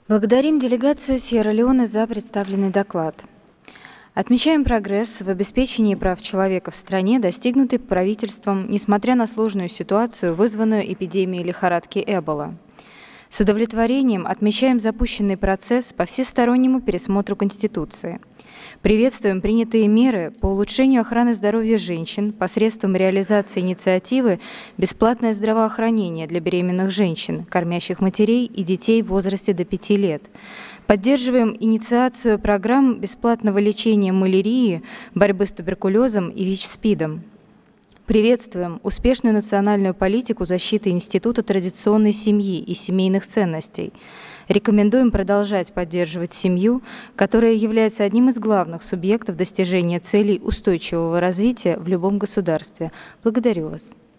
Благодарим делегацию Сьерра-Леоне за представленный доклад. Отмечаем прогресс в обеспечении прав человека в стране, достигнутый правительством, несмотря на сложную ситуацию, вызванную эпидемией лихорадки Эбола. С удовлетворением отмечаем запущенный процесс по всестороннему пересмотру Конституции. Приветствуем принятые меры по улучшению охраны здоровья женщин посредством реализации инициативы «Бесплатное здравоохранение для беременных женщин, кормящих матерей и детей в возрасте до 5 лет». Поддерживаем инициацию программ бесплатного лечения малярии, борьбы с туберкулезом и ВИЧ-СПИДом. Приветствуем успешную национальную политику защиты института традиционной семьи и семейных ценностей. Рекомендуем продолжать поддерживать семью, которая является одним из главных субъектов достижения целей устойчивого развития в любом государстве. Благодарю вас.